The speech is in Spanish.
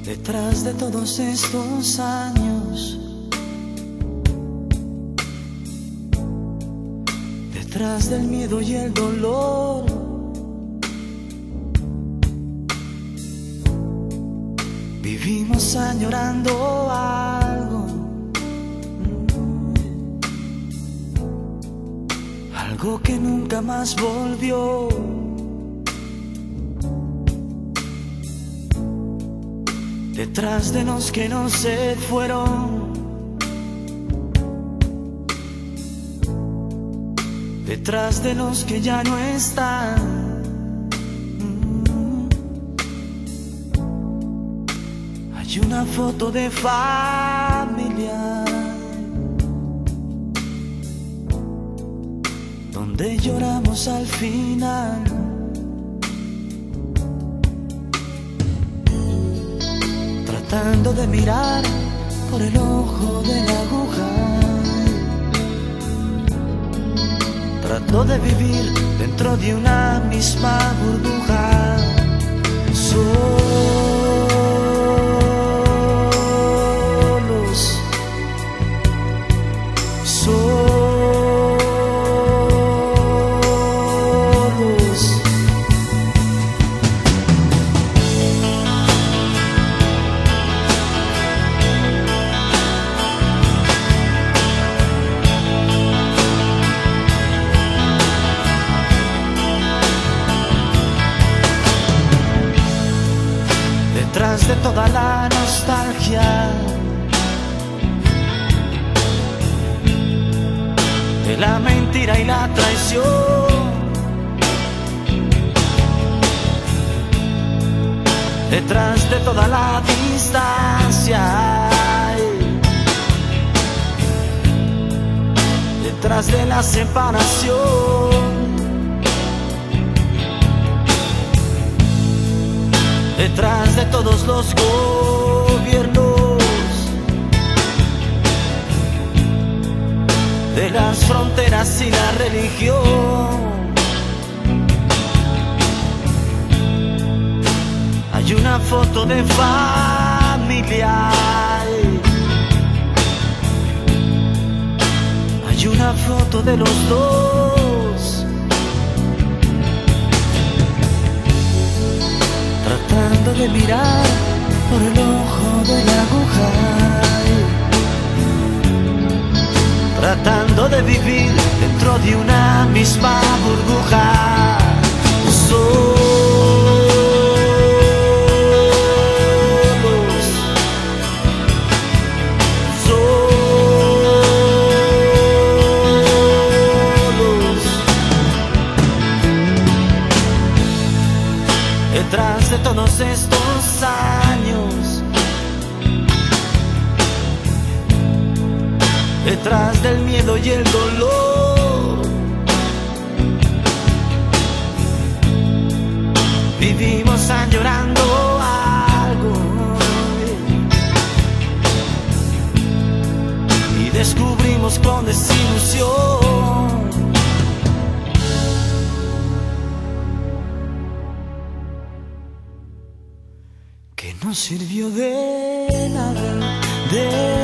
Detrás de todos estos años, detrás del miedo y el dolor, vivimos añorando algo, algo que nunca más volvió. Detrás de los que no se fueron, detrás de los que ya no están, hay una foto de familia donde lloramos al final. Tratando de mirar por el ojo de la aguja, trato de vivir dentro de una misma burbuja. Solos, solos. Detrás de toda la nostalgia, de la mentira y la traición, detrás de toda la distancia, detrás de la separación, detrás de todos los gobiernos, de las fronteras y la religión, hay una foto de familia, hay una foto de los dos, tratando de mirar por el ojo de la aguja, tratando de vivir dentro de una misma burbuja. Solos, solos, detrás de todos estos años, detrás del miedo y el dolor, vivimos añorando algo y descubrimos con desilusión que no sirvió de nada, de